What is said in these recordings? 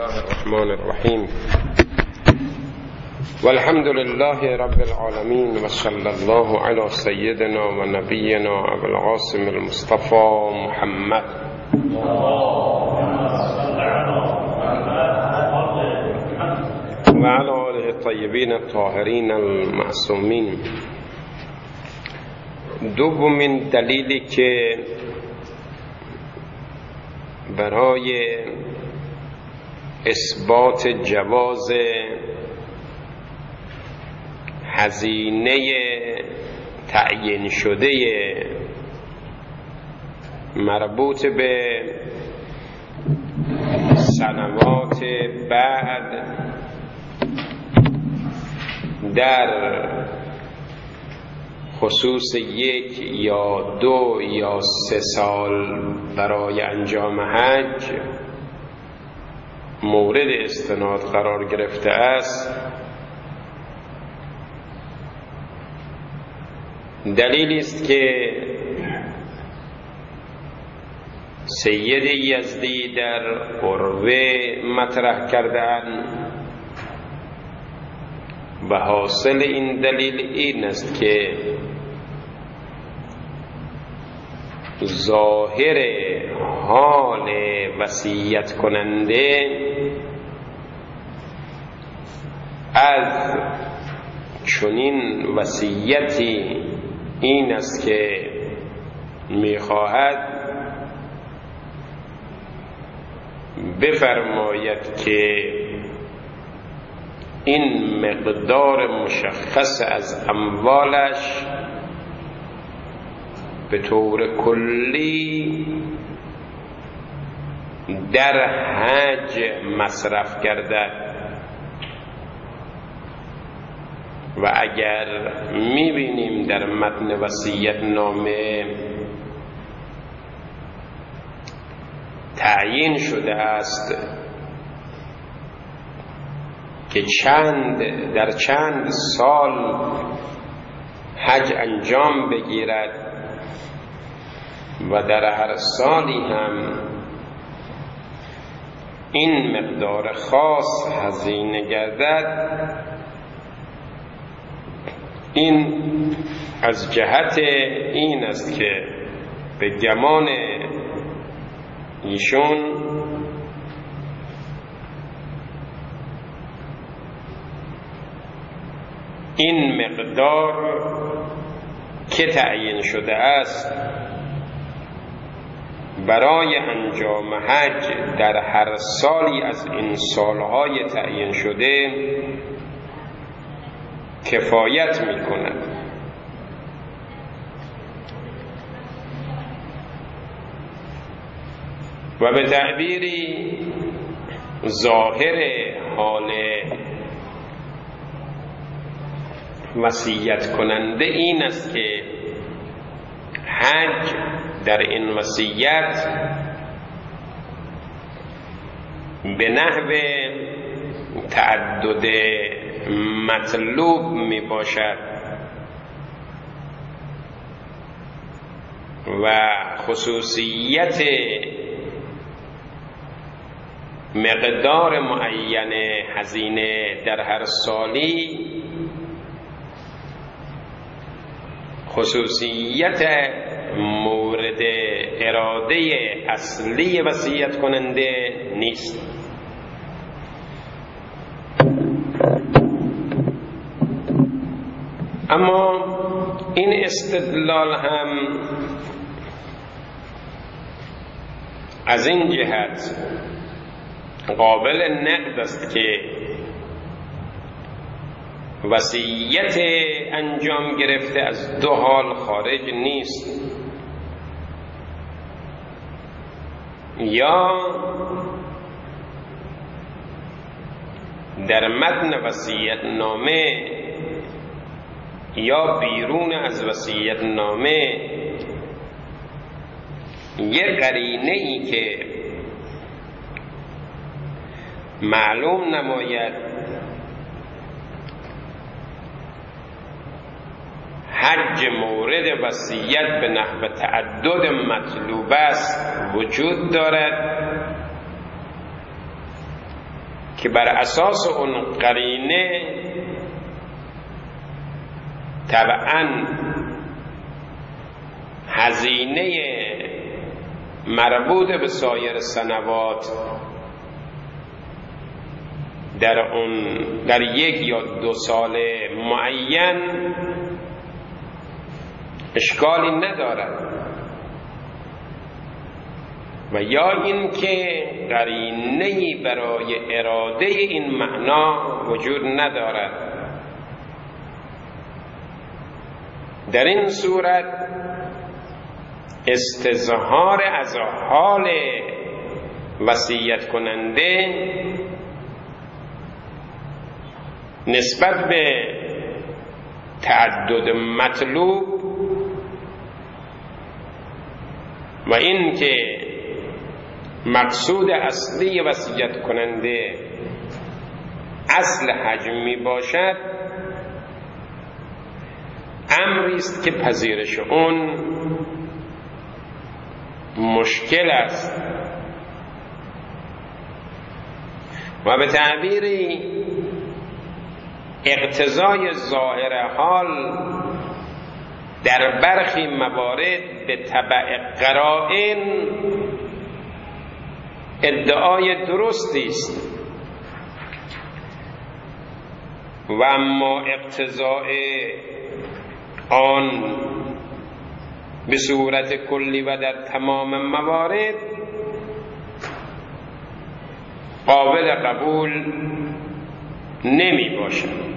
الله الرحمن الرحیم والحمد لله رب العالمین و صلی الله علی سیدنا و نبینا ابو القاسم المصطفى محمد و علی آله الطیبین الطاهرین المعصومین. دومین دلیلی که برای اثبات جواز هزینه تعیین شده مربوط به سنوات بعد در خصوص 1 یا 2 یا 3 سال برای انجام حج مورد استناد قرار گرفته است، دلیلی است که سید یزدی در عروه مطرح کردند و حاصل این دلیل این است که ظاهر حال وصیت کننده از چنین وصیتی این است که میخواهد بفرماید که این مقدار مشخص از اموالش به طور کلی در حج مصرف گردد و اگر میبینیم در متن وصیت نامه تعیین شده است که در چند سال حج انجام بگیرد و در هر سالی هم این مقدار خاص هزینه گردد، این از جهت این است که به گمان ایشون این مقدار که تعیین شده است برای انجام حج در هر سالی از این سالهای تعیین شده کفایت می کند. و به تعبیری ظاهر حال وصیت کننده این است که حج در این وصیت به نحو تعدد مطلوب می باشد و خصوصیت مقدار معین هزینه در هر سالی خصوصیت مورد اراده اصلی وصیت کننده نیست. اما این استدلال هم از این جهت قابل نقد است که وصیت انجام گرفته از 2 حال خارج نیست، یا در متن وصیت نامه یا بیرون از وصیت نامه یه قرینه ای که معلوم نماید حج مورد وصیت به نحو تعدد مطلوب است وجود دارد که بر اساس اون قرینه طبعاً هزینه مربوط به سایر سنوات در 1 یا 2 سال معین اشکالی ندارد و یا اینکه قرینه‌ای برای اراده این معنا وجود ندارد. در این صورت استظهار از حال وصیت کننده نسبت به تعدد مطلوب و این که مقصود اصلی وصیت کننده اصل حجمی باشد امری است که پذیرش اون مشکل است و به تعبیری اقتضای ظاهر حال در برخی موارد به تبع قرائن ادعای درستی است و اما اقتضای آن به صورت کلی و در تمام موارد قابل قبول نمی باشد.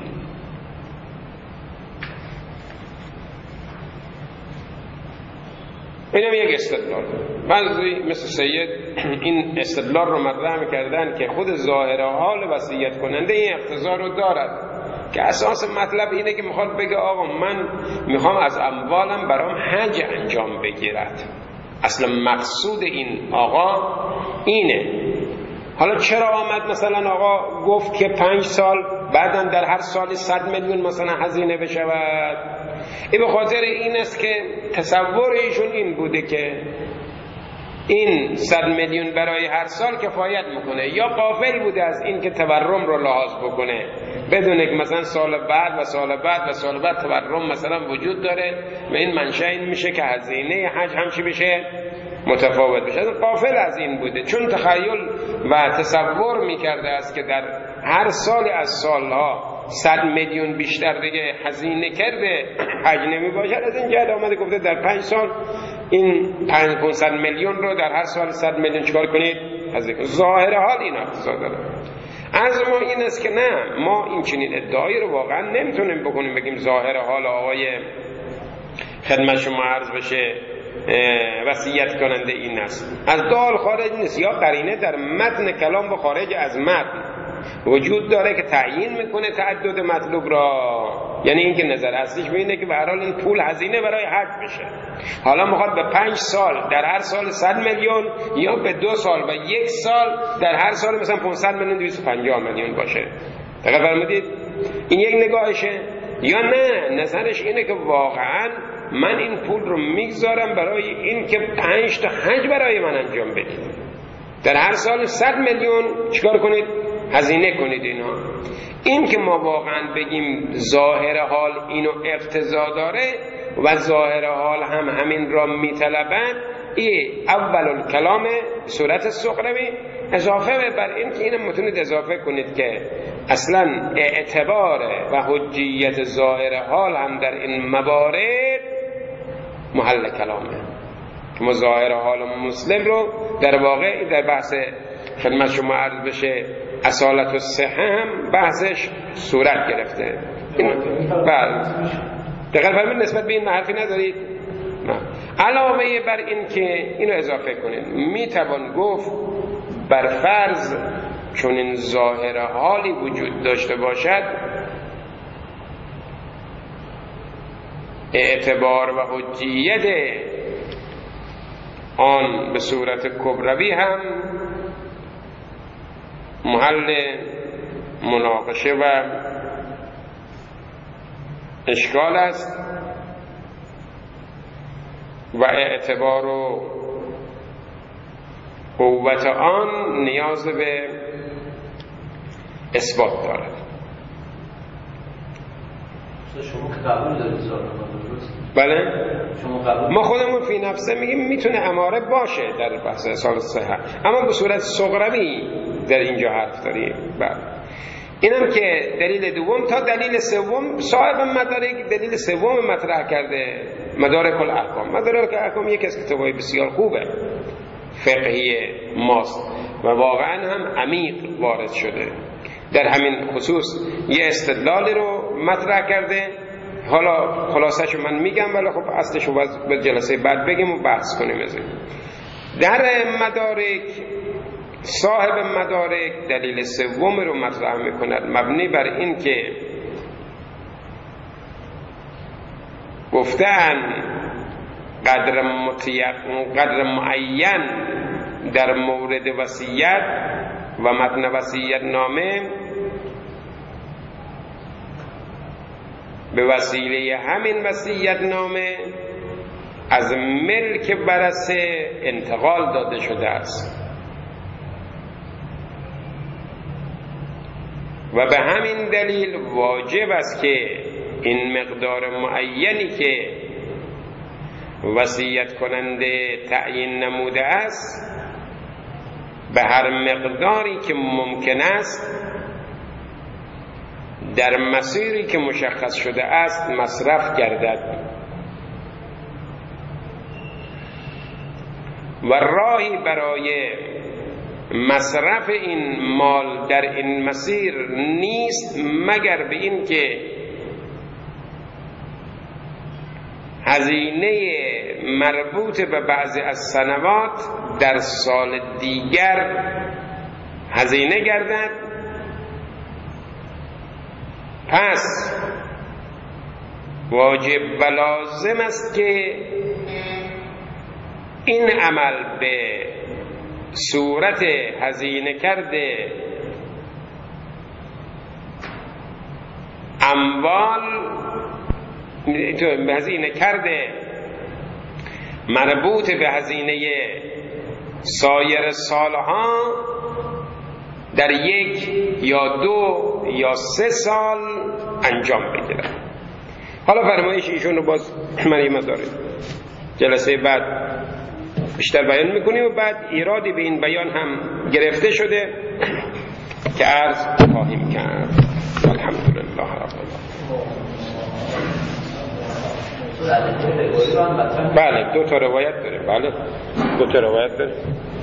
اینم یک استدلال. بعضی مثل سید این استدلال رو مطرح کردن که خود ظاهر حال وصیت کننده این اقتضا رو دارد که اساس مطلب اینه که میخواد بگه آقا من میخوام از اموالم برام حج انجام بگیرد. اصلا مقصود این آقا اینه. حالا چرا آمد مثلا آقا گفت که 5 سال بعدم در هر سالی 100 میلیون مثلا هزینه بشود؟ این به خاطر این است که تصور ایشون این بوده که این 100 میلیون برای هر سال کفایت میکنه، یا غافل بوده از این که تورم رو لحاظ بکنه بدونه که مثلا سال بعد و سال بعد و سال بعد تورم مثلا وجود داره و این منشأ این میشه که هزینه حج همچی بشه متفاوت بشه. غافل از این بوده چون تخیل و تصور میکرده است که در هر سال از سالها 100 میلیون بیشتر دیگه هزینه کرده حج نمی باشد. از این جهت آمده گفته در 5 سال این 500 میلیون رو در هر سال 100 میلیون چکار کنید؟ ظاهر حال این اقتضا داره. از ما این است که نه، ما این چنین ادعایی رو واقعا نمیتونیم بکنیم بگیم ظاهر حال آقای خدمت شما عرض بشه وصیت کننده این است. از دال خارج نیست، یا قرینه در متن کلام و خارج از متن وجود داره که تعیین میکنه تعدد مطلوب را، یعنی این که نظر اصلیش بینه که به هر حال این پول هزینه برای حج بشه. حالا میخواد به 5 سال در هر سال 100 میلیون یا به 2 سال و 1 سال در هر سال مثلا 500 میلیون 250 میلیون باشه. دقیق فرمودید؟ این یک نگاهشه. یا نه، نظرش اینه که واقعا من این پول رو میگذارم برای این که 5 تا حج برای من انجام بدید. در هر سال 100 میلیون چیکار کنید؟ هزینه کنید اینا. این که ما واقعا بگیم ظاهر حال اینو اقتضا داره و ظاهر حال هم همین را میطلبند، این اول الکلام صورت سقروی اضافه بر این که اینو میتونید اضافه کنید که اصلا اعتبار و حجیت ظاهر حال هم در این موارد محل کلامه. که ما ظاهر حال مسلم رو در واقع در بحث خدمت شما عرض بشه اصالت و صحه هم بحثش صورت گرفته. دقیق فرمید نسبت به این حرفی ندارید؟ نه. علاوه بر این که اینو اضافه کنید، میتوان گفت بر فرض چون این ظاهر حالی وجود داشته باشد اعتبار و حجیت آن به صورت کبروی هم محل مناقشه و اشکال است و اعتبار و قوت آن نیاز به اثبات دارد. شما که قبول دارید بله؟ ما خودمون فی نفسه میگیم میتونه اماره باشه در بحث اصال صحه، اما به صورت صغروی در اینجا حرف داریم. بله اینم که دلیل دوم. تا دلیل سوم صاحب مدارک دلیل سوم مطرح کرده، مدارک الاحکام. مدارک الاحکام یکی از کتابای بسیار خوبه فقهی ماست و واقعا هم عمیق وارد شده در همین خصوص. یه استدلالی رو مطرح کرده، حالا خلاصه‌شو من میگم ولی خب اصلشو به جلسه بعد بگیم و بحث کنیم از این. در مدارک صاحب مدارک دلیل سوم رو مطرح میکند، مبنی بر این که گفتن قدر معین در مورد وصیت و متن وصیت نامه به وسیله همین وصیت نامه از ملک ورثه انتقال داده شده است و به همین دلیل واجب است که این مقدار معینی که وصیت کننده تعیین نموده است به هر مقداری که ممکن است در مسیری که مشخص شده است مصرف گردد و راهی برای مصرف این مال در این مسیر نیست مگر به این که هزینه مربوط به بعضی از سنوات در سال دیگر هزینه گردد. پس واجب و لازم است که این عمل به صورت هزینه کرده اموال، هزینه کرده مربوط به هزینه سایر سالها در 1 یا 2 یا 3 سال انجام بگیرد. حالا فرمایش ایشون رو باز من یه مقدار جلسه بعد بیشتر بیان میکنیم و بعد ایرادی به این بیان هم گرفته شده که عرض خواهیم کرد. الحمدلله رب العالمین. بله 2 تا روایت داریم. بله 2 تا روایت داریم.